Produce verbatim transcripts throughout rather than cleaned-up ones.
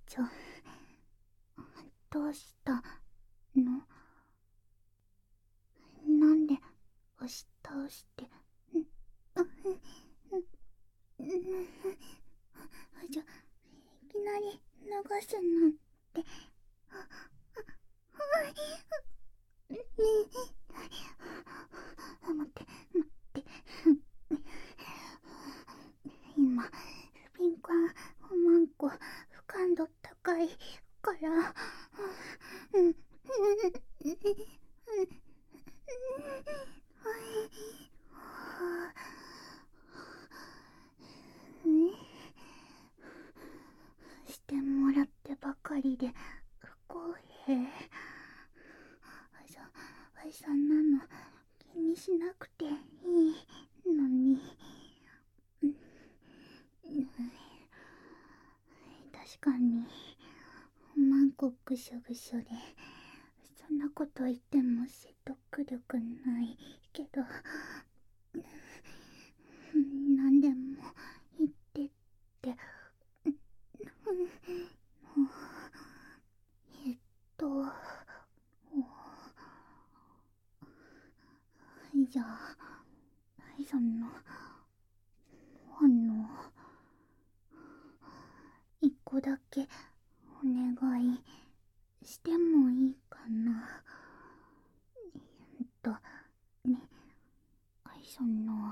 ちょ、どうしたの？なんで押し倒して、ん、あ、ん、ん、ちょ、いきなり流すなんて、あ、あ、はい、ねえ、待って、待って、今、敏感、マンコ、不感度高いから、うん、うん、うん、してもらってばかりで不公平。そ、そんなの気にしなくていいのに。確かにマンコぐしょぐしょで、そんなこと言っても説得力ないけど、何でも言ってって。えっとじゃあそのあの一個だけお願いしてもいいかな。えっとね、その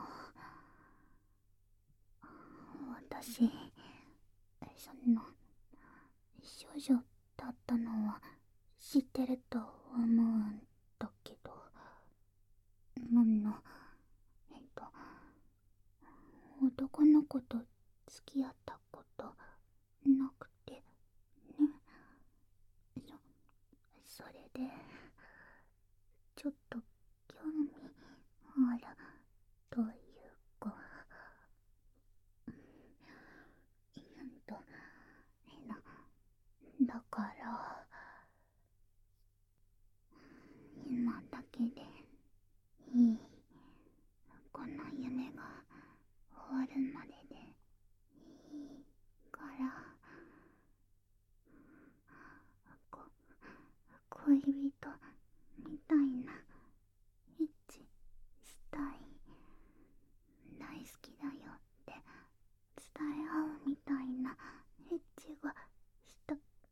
私、その少女だったのは知ってると思うんだけど、なんのえっと男の子と付き合ったことなくてね。そ、それでちょっと興味あるというか、うんとな、だから今だけでいい。この夢が終わるまででいいから、こ恋人みたいなエッチしたい、大好きだよって伝え合うみたいなエッチがした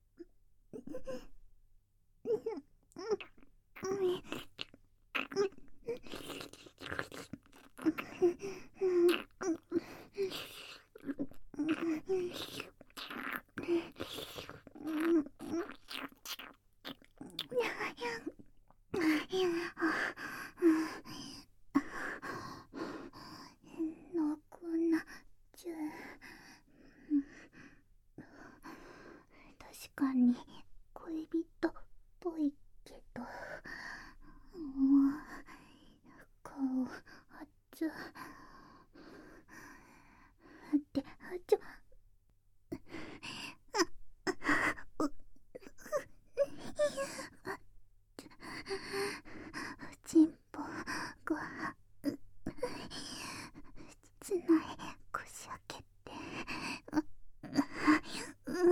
なくなっちゃう。確かに恋人っぽいけど、もう顔熱ってちょう、ちんぽが室内こし開けて、う、う、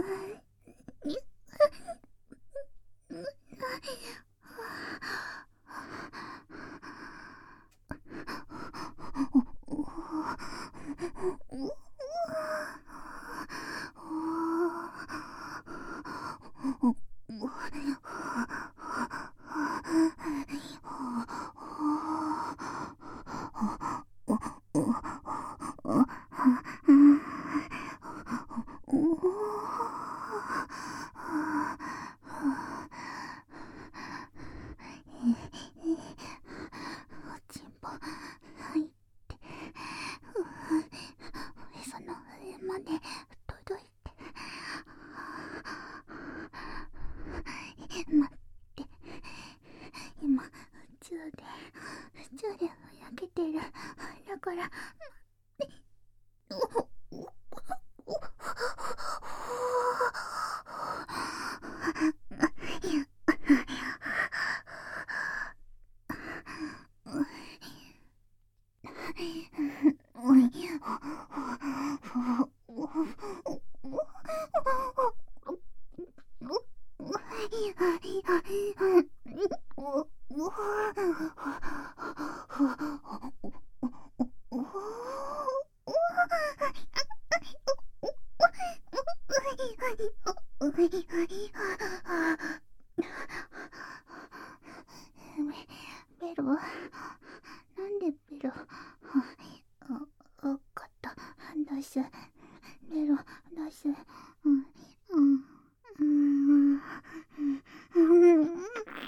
ベロ、なんでベロ、あ、わかった、出す、ベロ出す、うんうんうんうん。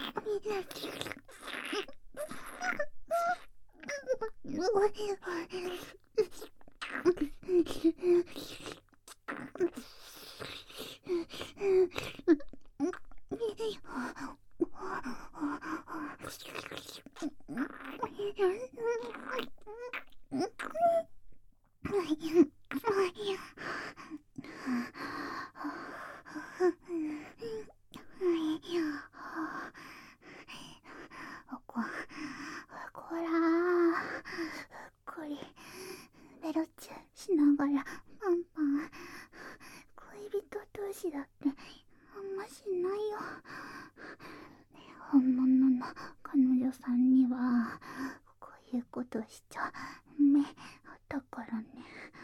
こ、こらー、こり、ベロチュしながらパンパン。恋人同士だってあんましないよ。本物の彼女さんにはこういうことしちゃ目だからね。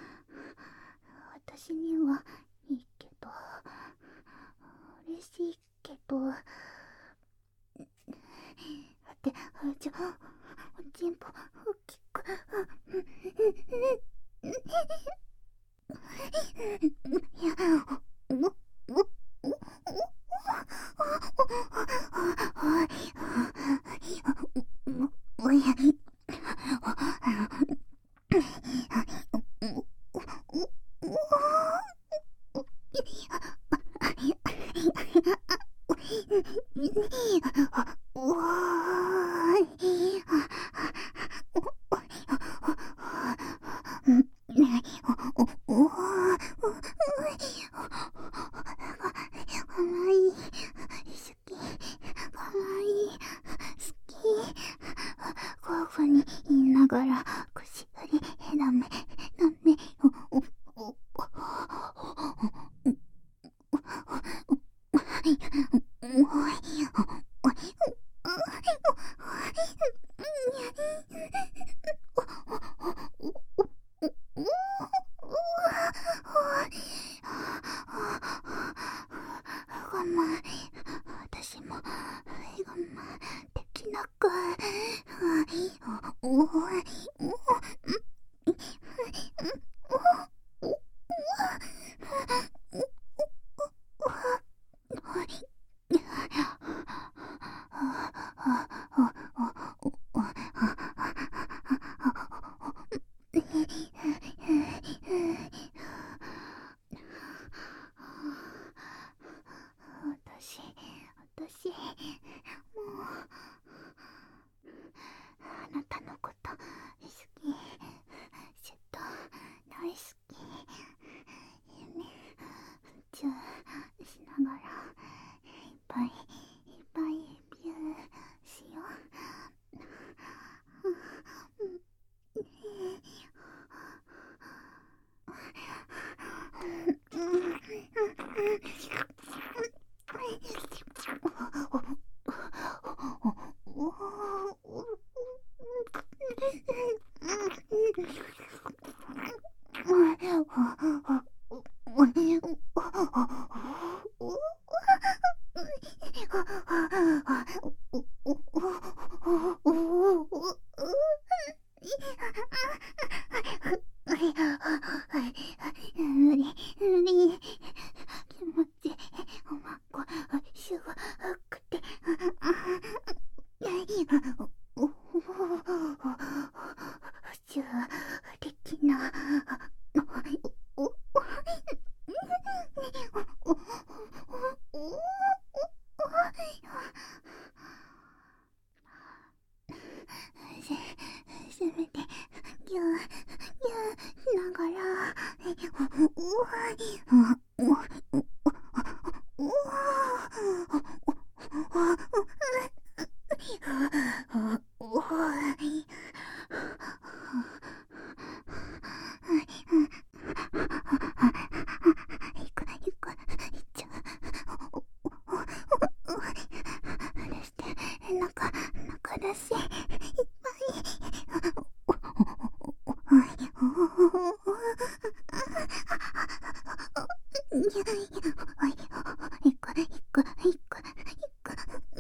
私にはいいけど、嬉しいけど、で、じゃあおちんぽ大きく、いや、おおおや、に言いながら腰振りダメダメおおお我慢、私も我慢できなく、おおいお私、私、もう、あなたのこと好き、ずっと大好き、夢、チューしながら、いっぱいいっぱいビューしよう。無理無理、気持ちおまっこしゅくて、おおしゅできなおおせせめてぎゅうぎゅうしながら、おおおだしいっぱいいくいくいくいく。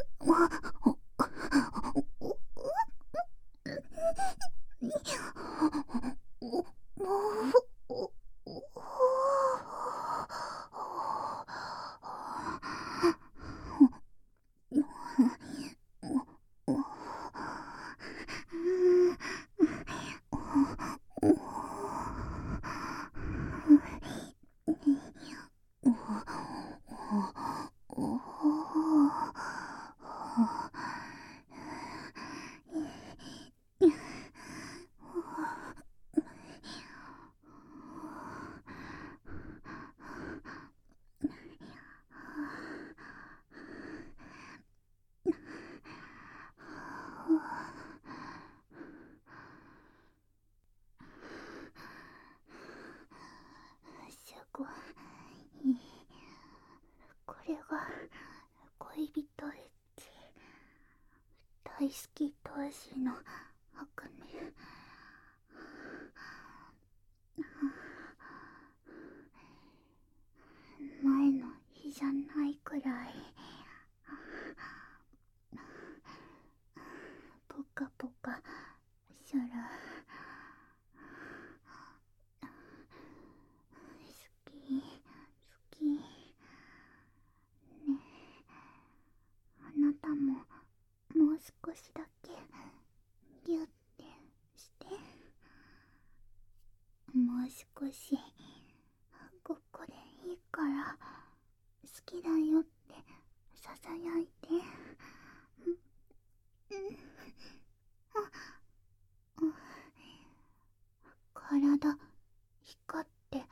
すごい。これが恋人エッチ大好き同士の悪夢。前の日じゃないくらいポカポカする。好き好きね。あなたももう少しだけギュッてしてもう少しここでいいから好きだよってささやいて。体光って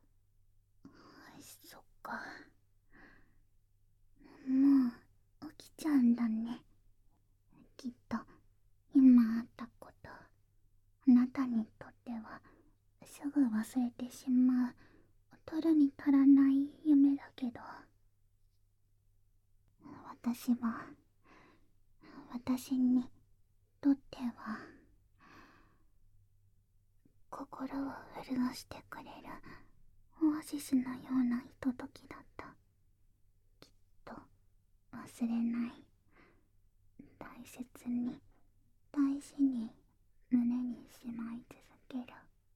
そっかもう起きちゃうんだね。きっと今あったことあなたにとってはすぐ忘れてしまう取るに足らない夢だけど、私は私にとっては心を潤してくれるオアシスのようなひとときだった。きっと忘れない。大切に大事に胸にしまい続ける。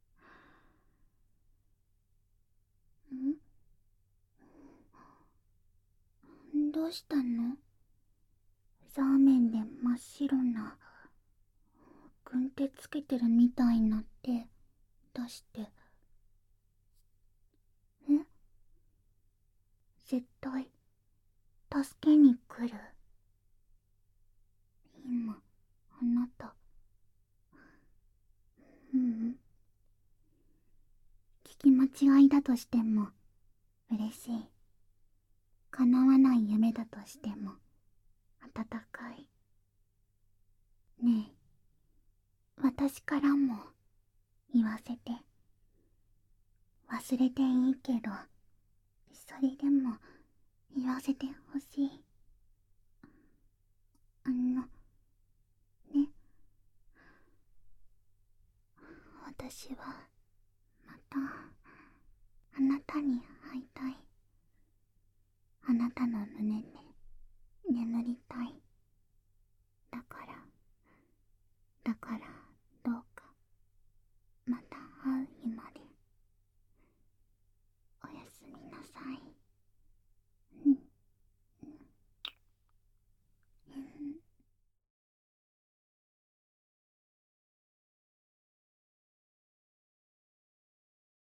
ん？どうしたの？ザーメンで真っ白な軍手つけてるみたいな手出して。え？絶対助けに来る。今あなたううん聞き間違いだとしても嬉しい。叶わない夢だとしても温かい。ねえ、私からも言わせて。忘れていいけどそれでも言わせてほしい。あのね、私はまたあなたに会いたい。あなたの胸で眠りたい。だからだからどうかまた会う日までおやすみなさい。